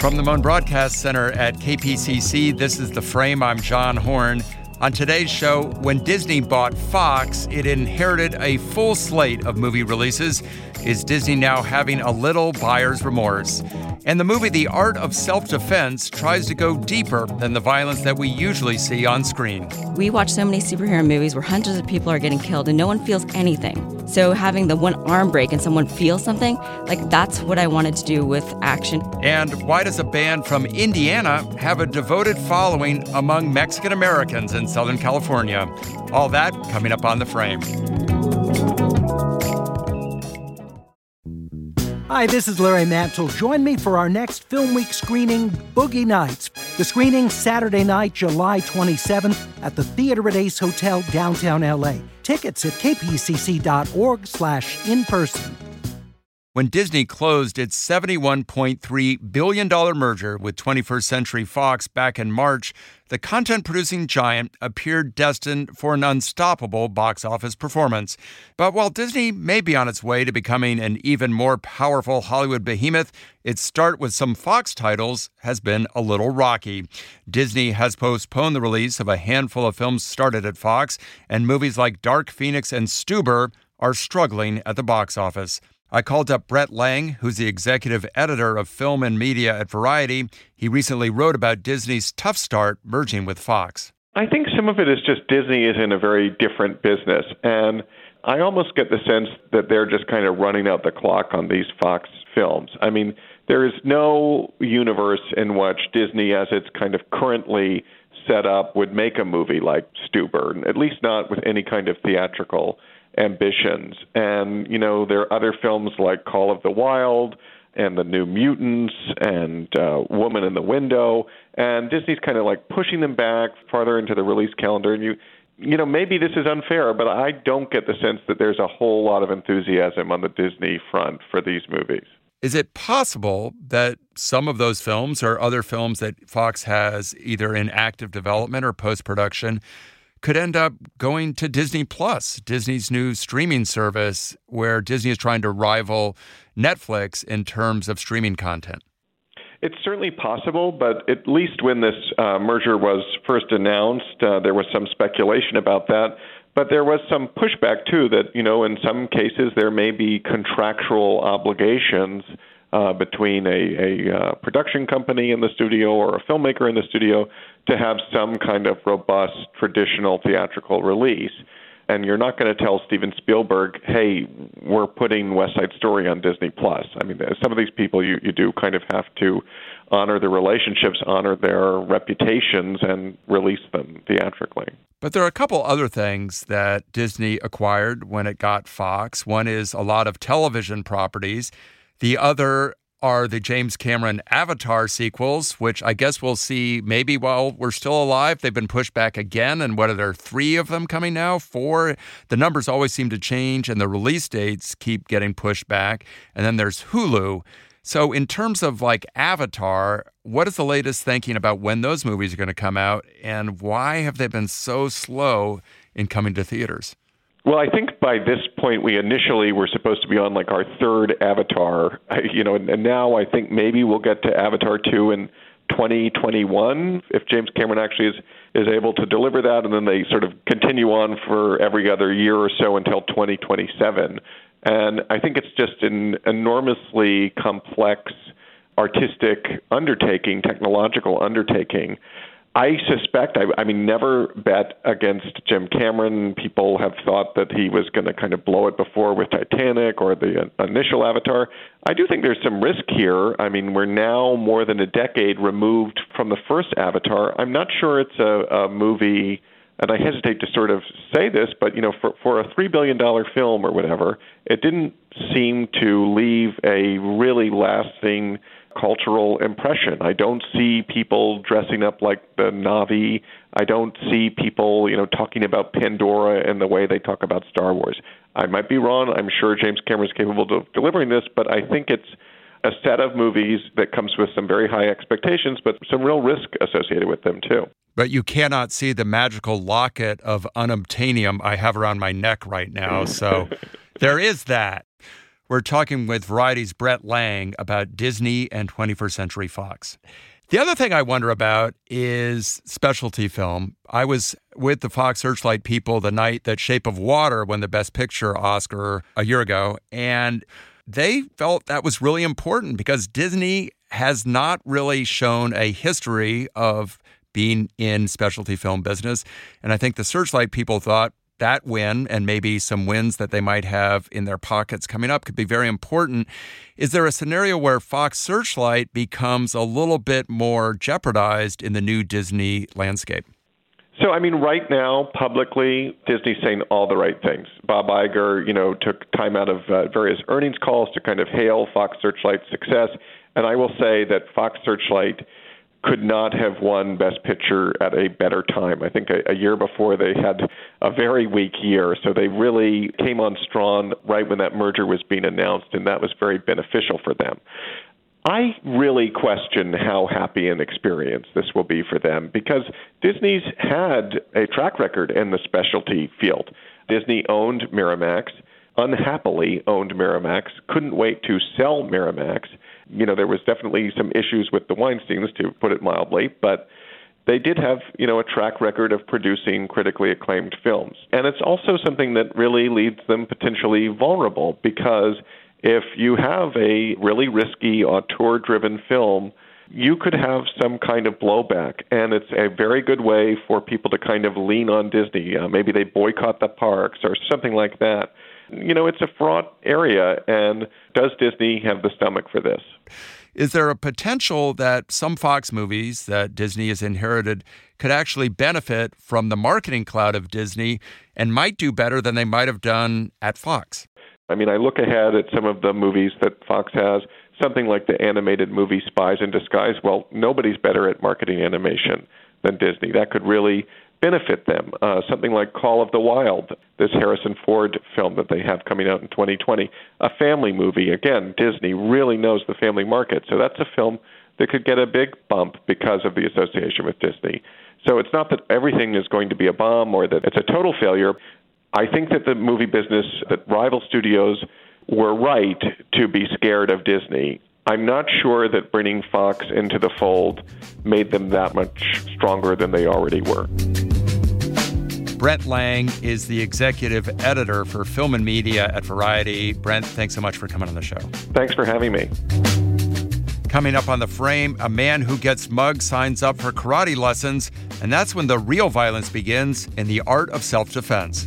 From the Moan Broadcast Center at KPCC, this is The Frame. I'm John Horn. On today's show, when Disney bought Fox, it inherited a full slate of movie releases. Is Disney now having a little buyer's remorse? And the movie The Art of Self-Defense tries to go deeper than the violence that we usually see on screen. We watch so many superhero movies where hundreds of people are getting killed and no one feels anything. So having the one arm break and someone feels something, that's what I wanted to do with action. And why does a band from Indiana have a devoted following among Mexican Americans in Southern California? All that coming up on The Frame. Hi, this is Larry Mantle. Join me for our next Film Week screening, Boogie Nights. The screening Saturday night, July 27th at the Theater at Ace Hotel, downtown LA. Tickets at kpcc.org/in-person. When Disney closed its $71.3 billion merger with 21st Century Fox back in March, the content-producing giant appeared destined for an unstoppable box office performance. But while Disney may be on its way to becoming an even more powerful Hollywood behemoth, its start with some Fox titles has been a little rocky. Disney has postponed the release of a handful of films started at Fox, and movies like Dark Phoenix and Stuber are struggling at the box office. I called up Brett Lang, who's the executive editor of film and media at Variety. He recently wrote about Disney's tough start merging with Fox. I think some of it is just Disney is in a very different business. And I almost get the sense that they're just kind of running out the clock on these Fox films. I mean, there is no universe in which Disney, as it's kind of currently set up, would make a movie like Stuber, at least not with any kind of theatrical ambitions. And, there are other films like Call of the Wild and The New Mutants and Woman in the Window. And Disney's kind of pushing them back farther into the release calendar. And maybe this is unfair, but I don't get the sense that there's a whole lot of enthusiasm on the Disney front for these movies. Is it possible that some of those films or other films that Fox has either in active development or post-production could end up going to Disney Plus, Disney's new streaming service, where Disney is trying to rival Netflix in terms of streaming content? It's certainly possible, but at least when this merger was first announced, there was some speculation about that. But there was some pushback, too, that, in some cases there may be contractual obligations between a production company in the studio or a filmmaker in the studio to have some kind of robust traditional theatrical release. And you're not going to tell Steven Spielberg, hey, we're putting West Side Story on Disney+. I mean, some of these people you do kind of have to honor the relationships, honor their reputations, and release them theatrically. But there are a couple other things that Disney acquired when it got Fox. One is a lot of television properties. The other are the James Cameron Avatar sequels, which I guess we'll see maybe while we're still alive. They've been pushed back again, and what are there, 3 of them coming now? 4? The numbers always seem to change, and the release dates keep getting pushed back. And then there's Hulu. So in terms of Avatar, what is the latest thinking about when those movies are going to come out, and why have they been so slow in coming to theaters? Well, I think by this point, we initially were supposed to be on our third Avatar, and now I think maybe we'll get to Avatar 2 in 2021 if James Cameron actually is able to deliver that, and then they sort of continue on for every other year or so until 2027. And I think it's just an enormously complex artistic undertaking, technological undertaking. I suspect, never bet against Jim Cameron. People have thought that he was going to kind of blow it before with Titanic or the initial Avatar. I do think there's some risk here. I mean, we're now more than a decade removed from the first Avatar. I'm not sure it's a movie, and I hesitate to sort of say this, but, for a $3 billion film or whatever, it didn't seem to leave a really lasting cultural impression. I don't see people dressing up like the Na'vi. I don't see people, talking about Pandora in the way they talk about Star Wars. I might be wrong. I'm sure James Cameron is capable of delivering this, but I think it's a set of movies that comes with some very high expectations, but some real risk associated with them, too. But you cannot see the magical locket of unobtainium I have around my neck right now, so there is that. We're talking with Variety's Brett Lang about Disney and 21st Century Fox. The other thing I wonder about is specialty film. I was with the Fox Searchlight people the night that Shape of Water won the Best Picture Oscar a year ago, and they felt that was really important because Disney has not really shown a history of being in specialty film business. And I think the Searchlight people thought that win and maybe some wins that they might have in their pockets coming up could be very important. Is there a scenario where Fox Searchlight becomes a little bit more jeopardized in the new Disney landscape? So, I mean, right now, publicly, Disney's saying all the right things. Bob Iger, took time out of various earnings calls to kind of hail Fox Searchlight's success. And I will say that Fox Searchlight could not have won Best Picture at a better time. I think a year before they had a very weak year, so they really came on strong right when that merger was being announced, and that was very beneficial for them. I really question how happy an experience this will be for them because Disney's had a track record in the specialty field. Disney owned Miramax, unhappily owned Miramax, couldn't wait to sell Miramax. There was definitely some issues with the Weinsteins, to put it mildly, but they did have, a track record of producing critically acclaimed films. And it's also something that really leaves them potentially vulnerable because if you have a really risky auteur-driven film, you could have some kind of blowback. And it's a very good way for people to kind of lean on Disney. Maybe they boycott the parks or something like that. It's a fraught area, and does Disney have the stomach for this? Is there a potential that some Fox movies that Disney has inherited could actually benefit from the marketing cloud of Disney and might do better than they might have done at Fox? I mean, I look ahead at some of the movies that Fox has, something like the animated movie Spies in Disguise. Well, nobody's better at marketing animation than Disney. That could really benefit them. Something like Call of the Wild, this Harrison Ford film that they have coming out in 2020, a family movie. Again, Disney really knows the family market. So that's a film that could get a big bump because of the association with Disney. So it's not that everything is going to be a bomb or that it's a total failure. I think that the movie business, that rival studios were right to be scared of Disney. I'm not sure that bringing Fox into the fold made them that much stronger than they already were. Brett Lang is the executive editor for Film and Media at Variety. Brent, thanks so much for coming on the show. Thanks for having me. Coming up on The Frame, a man who gets mugged signs up for karate lessons, and that's when the real violence begins in The Art of Self-Defense.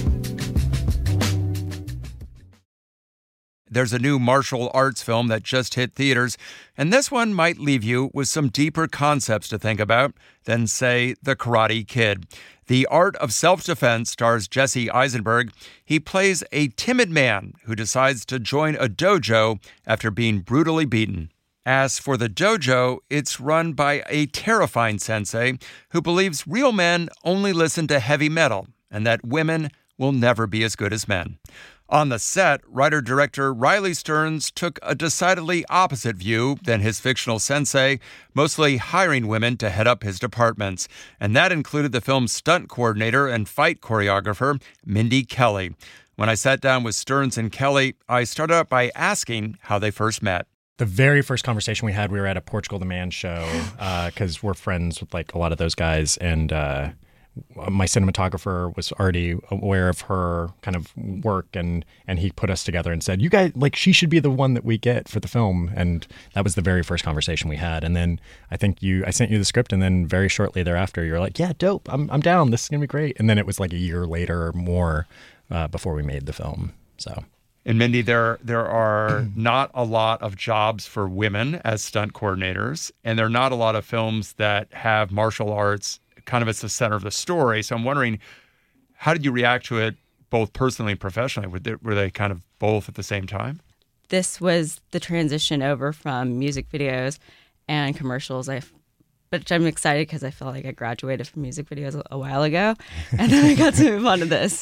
There's a new martial arts film that just hit theaters, and this one might leave you with some deeper concepts to think about than, say, The Karate Kid. The Art of Self-Defense stars Jesse Eisenberg. He plays a timid man who decides to join a dojo after being brutally beaten. As for the dojo, it's run by a terrifying sensei who believes real men only listen to heavy metal and that women will never be as good as men. On the set, writer-director Riley Stearns took a decidedly opposite view than his fictional sensei, mostly hiring women to head up his departments. And that included the film's stunt coordinator and fight choreographer, Mindy Kelly. When I sat down with Stearns and Kelly, I started out by asking how they first met. The very first conversation we had, we were at a Portugal the Man show because we're friends with a lot of those guys. And my cinematographer was already aware of her kind of work, and he put us together and said, you guys, she should be the one that we get for the film. And that was the very first conversation we had. And then I think I sent you the script, and then very shortly thereafter, you were like, yeah, dope, I'm down, this is gonna be great. And then it was like a year later or more before we made the film. So. And Mindy, there are not a lot of jobs for women as stunt coordinators, and there are not a lot of films that have martial arts kind of as the center of the story. So I'm wondering, how did you react to it, both personally and professionally? Were they kind of both at the same time? This was the transition over from music videos and commercials. But I'm excited because I feel like I graduated from music videos a while ago, and then I got to move on to this.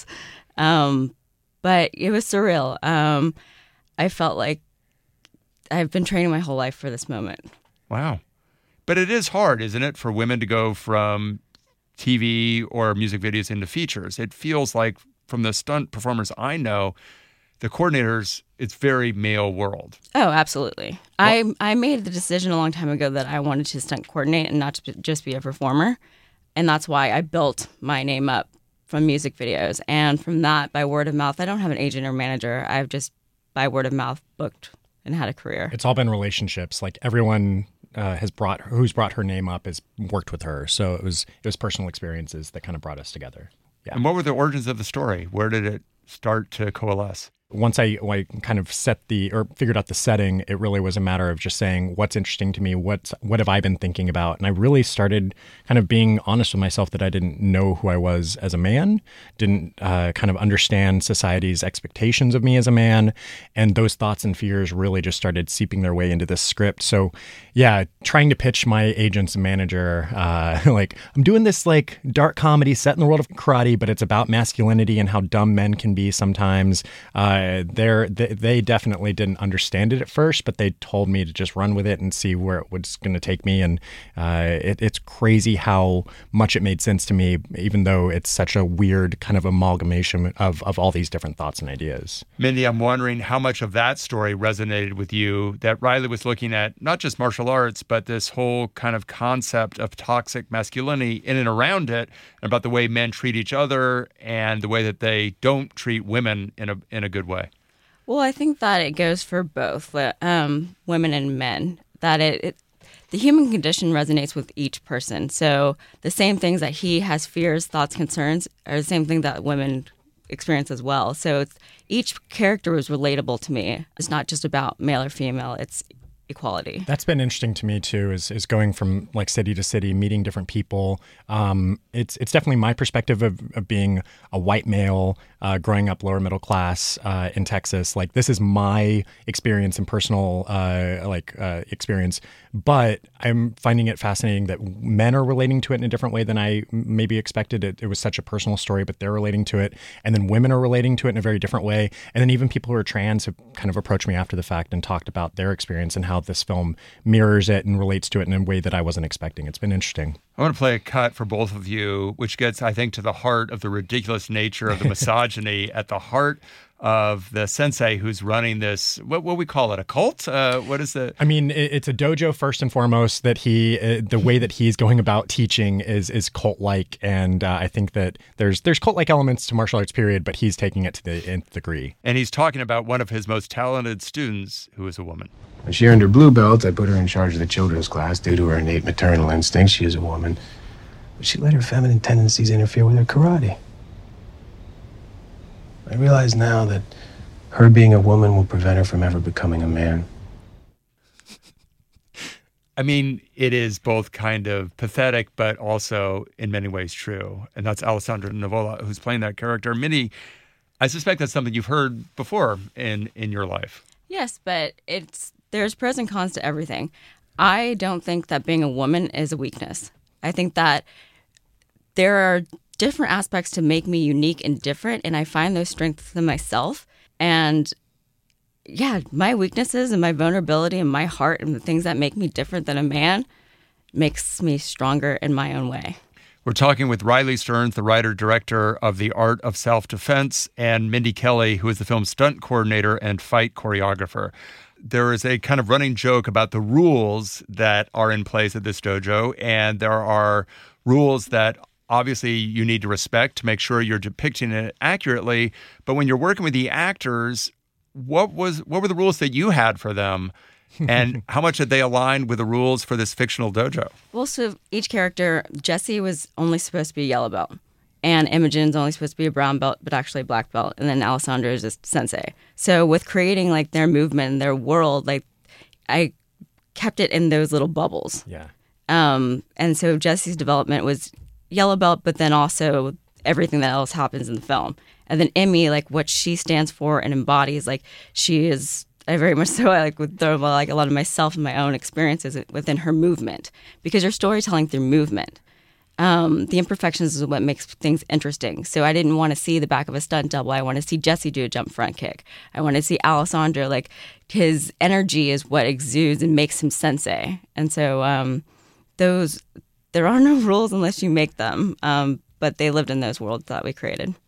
But it was surreal. I felt like I've been training my whole life for this moment. Wow. But it is hard, isn't it, for women to go from TV or music videos into features? It feels like, from the stunt performers I know, the coordinators, it's very male world. Oh, absolutely. I made the decision a long time ago that I wanted to stunt coordinate and not to just be a performer. And that's why I built my name up from music videos. And from that, by word of mouth, I don't have an agent or manager. I've just, by word of mouth, booked and had a career. It's all been relationships. Like everyone who's brought her name up has worked with her. So it was personal experiences that kind of brought us together. Yeah. And what were the origins of the story? Where did it start to coalesce? Once I kind of figured out the setting, it really was a matter of just saying, what's interesting to me? What have I been thinking about? And I really started kind of being honest with myself that I didn't know who I was as a man, didn't kind of understand society's expectations of me as a man. And those thoughts and fears really just started seeping their way into this script. So yeah, trying to pitch my agents and manager, like, I'm doing this like dark comedy set in the world of karate, but it's about masculinity and how dumb men can be sometimes. They definitely didn't understand it at first, but they told me to just run with it and see where it was going to take me. And it's crazy how much it made sense to me, even though it's such a weird kind of amalgamation of all these different thoughts and ideas. Mindy, I'm wondering how much of that story resonated with you, that Riley was looking at not just martial arts, but this whole kind of concept of toxic masculinity in and around it, and about the way men treat each other and the way that they don't treat women in a good way. Well, I think that it goes for both women and men, that the human condition resonates with each person. So the same things that he has fears, thoughts, concerns are the same thing that women experience as well. So each character was relatable to me. It's not just about male or female, it's equality. That's been interesting to me too, is going from like city to city, meeting different people. It's definitely my perspective of being a white male, growing up lower middle class in Texas. Like, this is my experience and personal experience. But I'm finding it fascinating that men are relating to it in a different way than I maybe expected. It was such a personal story, but they're relating to it. And then women are relating to it in a very different way. And then even people who are trans have kind of approached me after the fact and talked about their experience and how this film mirrors it and relates to it in a way that I wasn't expecting. It's been interesting. I want to play a cut for both of you, which gets, I think, to the heart of the ridiculous nature of the misogyny at the heart of the sensei who's running this, what we call it, a cult? What is it? I mean, it's a dojo first and foremost. That the way that he's going about teaching is cult-like, and I think that there's cult-like elements to martial arts, period, but he's taking it to the nth degree. And he's talking about one of his most talented students, who is a woman. When she earned her blue belt, I put her in charge of the children's class due to her innate maternal instincts. She is a woman, but she let her feminine tendencies interfere with her karate. I realize now that her being a woman will prevent her from ever becoming a man. I mean, it is both kind of pathetic, but also in many ways true. And that's Alessandra Nivola, who's playing that character. Minnie, I suspect that's something you've heard before in your life. Yes, but there's pros and cons to everything. I don't think that being a woman is a weakness. I think that there are different aspects to make me unique and different, and I find those strengths in myself. And yeah, my weaknesses and my vulnerability and my heart and the things that make me different than a man makes me stronger in my own way. We're talking with Riley Stearns, the writer-director of The Art of Self-Defense, and Mindy Kelly, who is the film's stunt coordinator and fight choreographer. There is a kind of running joke about the rules that are in place at this dojo, and there are rules that obviously you need to respect to make sure you're depicting it accurately. But when you're working with the actors, what were the rules that you had for them? And how much did they align with the rules for this fictional dojo? Well, so each character, Jesse was only supposed to be a yellow belt, and Imogen's only supposed to be a brown belt, but actually a black belt, and then Alessandra is just sensei. So with creating like their movement and their world, like I kept it in those little bubbles. Yeah. And so Jesse's development was yellow belt, but then also everything that else happens in the film. And then Emmy, like what she stands for and embodies, like she is, I very much so, I like with like a lot of myself and my own experiences within her movement, because you're storytelling through movement. The imperfections is what makes things interesting. So I didn't want to see the back of a stunt double. I want to see Jesse do a jump front kick. I want to see Alessandro, like his energy is what exudes and makes him sensei. And so there are no rules unless you make them, but they lived in those worlds that we created.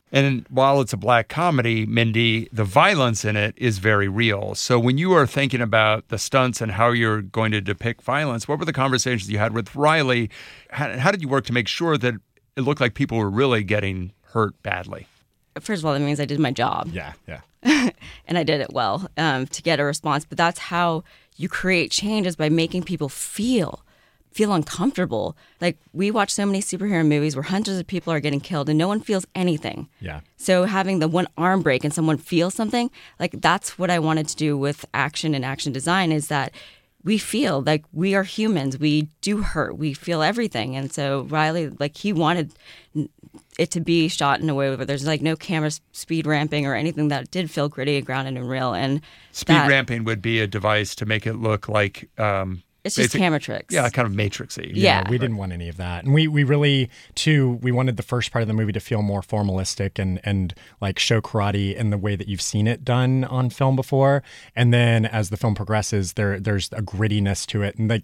And while it's a black comedy, Mindy, the violence in it is very real. So when you are thinking about the stunts and how you're going to depict violence, what were the conversations you had with Riley? How did you work to make sure that it looked like people were really getting hurt badly? First of all, that means I did my job. Yeah. And I did it well to get a response. But that's how you create change, is by making people feel uncomfortable. Like, we watch so many superhero movies where hundreds of people are getting killed and no one feels anything. Yeah. So having the one arm break and someone feels something, like, that's what I wanted to do with action and action design, is that we feel like we are humans. We do hurt. We feel everything. And so Riley, like, he wanted it to be shot in a way where there's like no camera speed ramping or anything, that did feel gritty and grounded and real. And speed ramping would be a device to make it look like it's just camera tricks. Yeah, kind of Matrix-y. Yeah. We didn't want any of that. And we really, too, we wanted the first part of the movie to feel more formalistic and like show karate in the way that you've seen it done on film before. And then as the film progresses, there's a grittiness to it. And like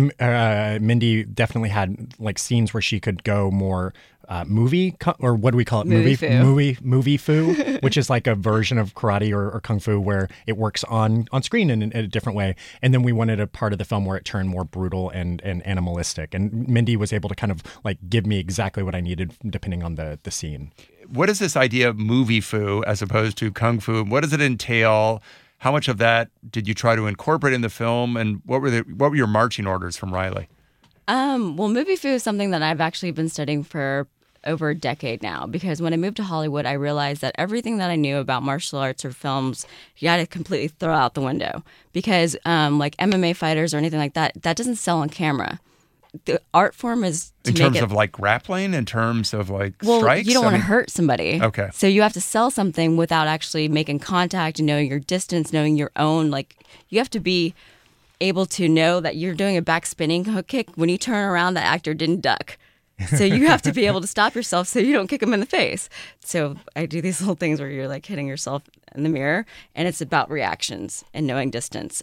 Mindy definitely had like scenes where she could go more or what do we call it? Movie fu, which is like a version of karate or kung fu where it works on screen in a different way. And then we wanted a part of the film where it turned more brutal and animalistic. And Mindy was able to kind of like give me exactly what I needed depending on the scene. What is this idea of movie fu as opposed to kung fu? What does it entail? How much of that did you try to incorporate in the film? And what were your marching orders from Riley? Well, movie fu is something that I've actually been studying for over a decade now, because when I moved to Hollywood, I realized that everything that I knew about martial arts or films, you had to completely throw out the window, because like MMA fighters or anything like that doesn't sell on camera. The art form is to in terms of like grappling, in terms of like strikes. You don't want to hurt somebody. Okay. So you have to sell something without actually making contact and knowing your distance, knowing your own. Like, you have to be able to know that you're doing a back spinning hook kick. When you turn around, the actor didn't duck. So you have to be able to stop yourself so you don't kick them in the face. So I do these little things where you're like hitting yourself in the mirror, and it's about reactions and knowing distance.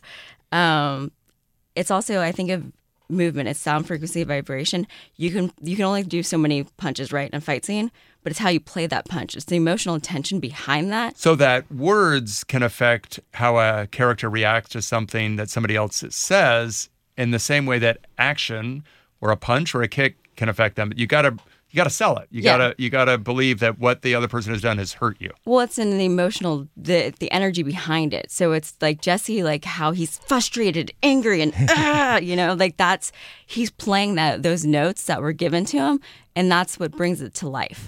It's also, I think, of movement. It's sound, frequency, vibration. You can only do so many punches, right, in a fight scene, but it's how you play that punch. It's the emotional intention behind that. So that words can affect how a character reacts to something that somebody else says, in the same way that action or a punch or a kick can affect them. You gotta sell it. You gotta believe that what the other person has done has hurt you. Well, it's in the emotional, the energy behind it. So it's like Jesse, like how he's frustrated, angry, and like he's playing those notes that were given to him, and that's what brings it to life.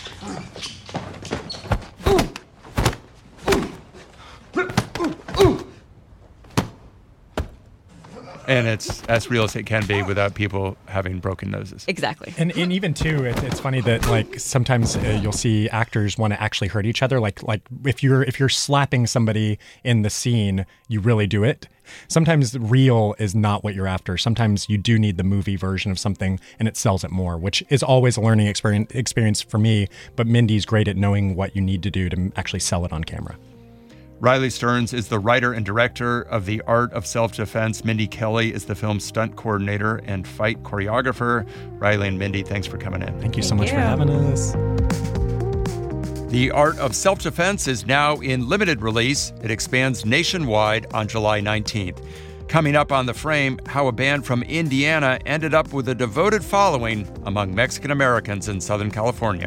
And it's as real as it can be without people having broken noses. Exactly. And even too, it's funny that like sometimes you'll see actors want to actually hurt each other. Like if you're slapping somebody in the scene, you really do it. Sometimes real is not what you're after. Sometimes you do need the movie version of something, and it sells it more, which is always a learning experience for me. But Mindy's great at knowing what you need to do to actually sell it on camera. Riley Stearns is the writer and director of The Art of Self-Defense. Mindy Kelly is the film's stunt coordinator and fight choreographer. Riley and Mindy, thanks for coming in. Thank you so much for having us. The Art of Self-Defense is now in limited release. It expands nationwide on July 19th. Coming up on The Frame, how a band from Indiana ended up with a devoted following among Mexican Americans in Southern California.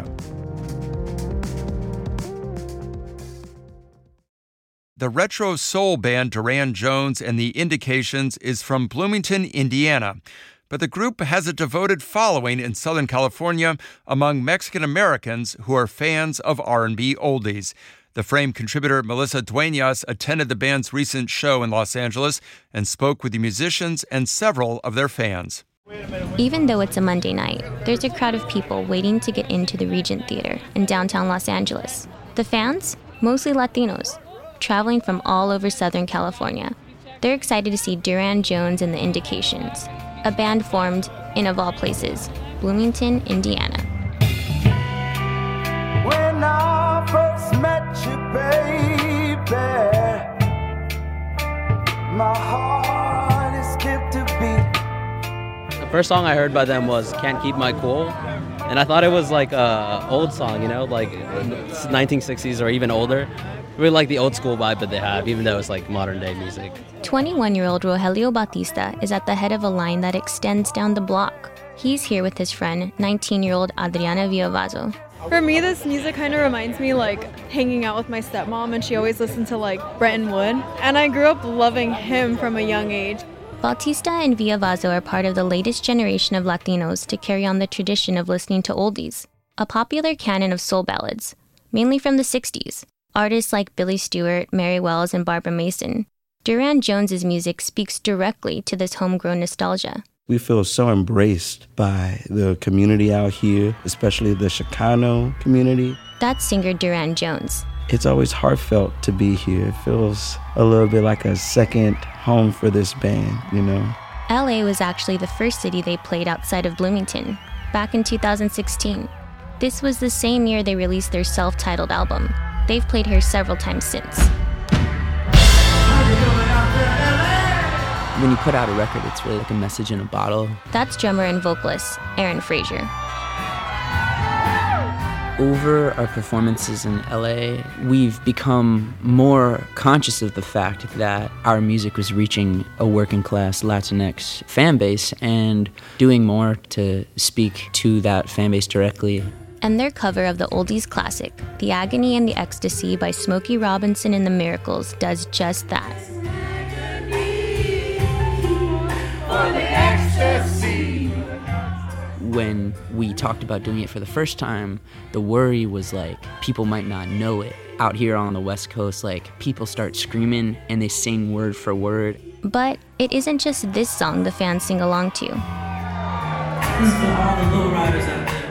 The retro soul band Duran Jones and the Indications is from Bloomington, Indiana. But the group has a devoted following in Southern California among Mexican Americans who are fans of R&B oldies. The Frame contributor Melissa Duenas attended the band's recent show in Los Angeles and spoke with the musicians and several of their fans. Even though it's a Monday night, there's a crowd of people waiting to get into the Regent Theater in downtown Los Angeles. The fans, mostly Latinos, traveling from all over Southern California. They're excited to see Duran Jones and the Indications, a band formed in, of all places, Bloomington, Indiana. When I first met you, baby, my heart is skipped a beat. The first song I heard by them was Can't Keep My Cool. And I thought it was like a old song, you know, like 1960s or even older. Really like the old school vibe that they have, even though it's like modern day music. 21-year-old Rogelio Bautista is at the head of a line that extends down the block. He's here with his friend, 19-year-old Adriana Villavazo. For me, this music kind of reminds me like hanging out with my stepmom, and she always listened to like Bretton Wood. And I grew up loving him from a young age. Bautista and Villavazo are part of the latest generation of Latinos to carry on the tradition of listening to oldies, a popular canon of soul ballads, mainly from the 60s. Artists like Billy Stewart, Mary Wells, and Barbara Mason. Durand Jones's music speaks directly to this homegrown nostalgia. We feel so embraced by the community out here, especially the Chicano community. That's singer Durand Jones. It's always heartfelt to be here. It feels a little bit like a second home for this band, you know? LA was actually the first city they played outside of Bloomington, back in 2016. This was the same year they released their self-titled album. They've played here several times since. When you put out a record, it's really like a message in a bottle. That's drummer and vocalist Aaron Frazier. Over our performances in LA, we've become more conscious of the fact that our music was reaching a working class Latinx fan base and doing more to speak to that fan base directly. And their cover of the oldies classic, The Agony and the Ecstasy by Smokey Robinson and the Miracles, does just that. When we talked about doing it for the first time, the worry was like, people might not know it. Out here on the West Coast, like, people start screaming and they sing word for word. But it isn't just this song the fans sing along to. This is for all the lowriders out there.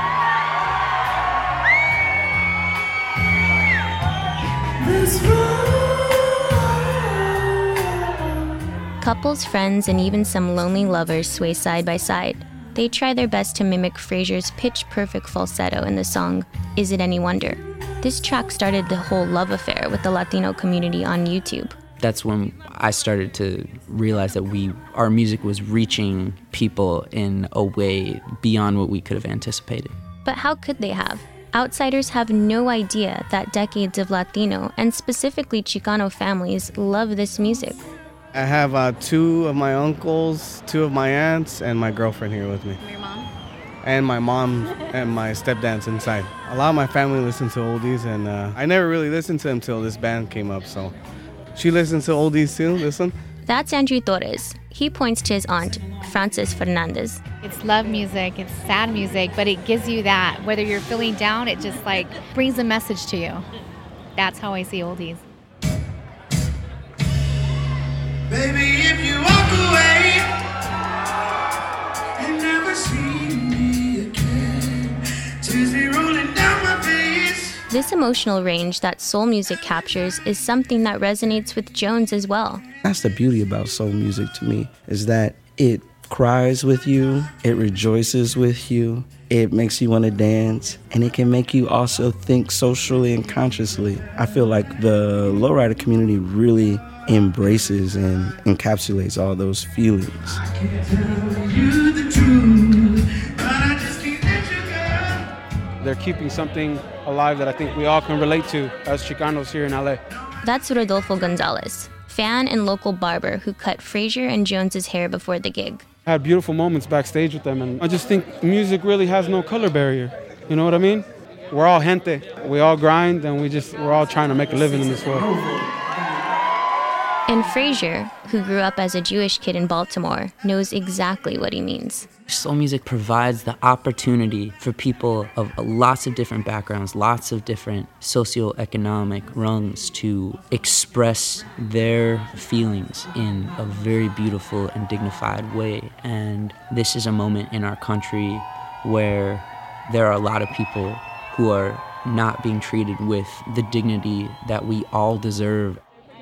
Couples, friends, and even some lonely lovers sway side by side. They try their best to mimic Frazier's pitch-perfect falsetto in the song, Is It Any Wonder? This track started the whole love affair with the Latino community on YouTube. That's when I started to realize that our music was reaching people in a way beyond what we could have anticipated. But how could they have? Outsiders have no idea that decades of Latino, and specifically Chicano families, love this music. I have 2 of my uncles, 2 of my aunts, and my girlfriend here with me. Your mom? And my mom and my stepdad's inside. A lot of my family listens to oldies, and I never really listened to them until this band came up, so she listens to oldies too, this one. That's Andrew Torres. He points to his aunt, Frances Fernandez. It's love music, it's sad music, but it gives you that. Whether you're feeling down, it just like brings a message to you. That's how I see oldies. Baby, if you walk away and never see me again, tears be rolling down my face. This emotional range that soul music captures is something that resonates with Jones as well. That's the beauty about soul music to me, is that it cries with you, it rejoices with you, it makes you want to dance, and it can make you also think socially and consciously. I feel like the lowrider community really embraces and encapsulates all those feelings. I can't tell you the truth, but I just can't let you go. They're keeping something alive that I think we all can relate to as Chicanos here in LA. That's Rodolfo Gonzalez, fan and local barber who cut Frazier and Jones's hair before the gig. I had beautiful moments backstage with them, and I just think music really has no color barrier. You know what I mean? We're all gente. We all grind, and we're all trying to make a living in this world. And Frazier, who grew up as a Jewish kid in Baltimore, knows exactly what he means. Soul music provides the opportunity for people of lots of different backgrounds, lots of different socioeconomic rungs to express their feelings in a very beautiful and dignified way. And this is a moment in our country where there are a lot of people who are not being treated with the dignity that we all deserve.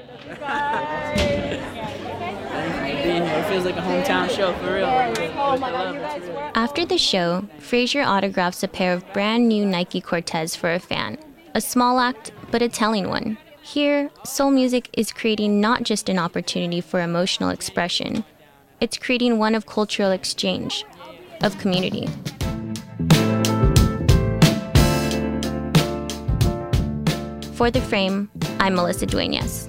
It feels like a hometown show, for real. After the show, Frazier autographs a pair of brand new Nike Cortez for a fan. A small act, but a telling one. Here, soul music is creating not just an opportunity for emotional expression, it's creating one of cultural exchange, of community. For The Frame, I'm Melissa Dueñas.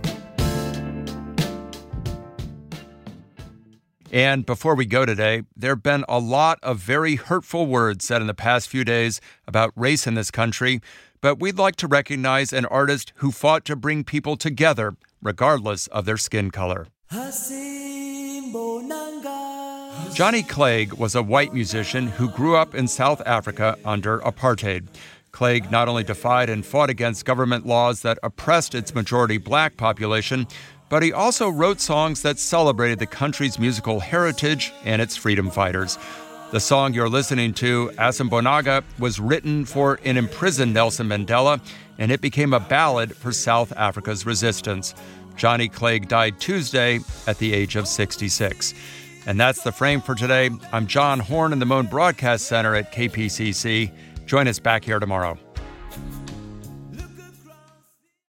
And before we go today, there have been a lot of very hurtful words said in the past few days about race in this country, but we'd like to recognize an artist who fought to bring people together, regardless of their skin color. Johnny Clegg was a white musician who grew up in South Africa under apartheid. Clegg not only defied and fought against government laws that oppressed its majority black population, but he also wrote songs that celebrated the country's musical heritage and its freedom fighters. The song you're listening to, Asambonga, was written for an imprisoned Nelson Mandela, and it became a ballad for South Africa's resistance. Johnny Clegg died Tuesday at the age of 66. And that's The Frame for today. I'm John Horn in the Moan Broadcast Center at KPCC. Join us back here tomorrow.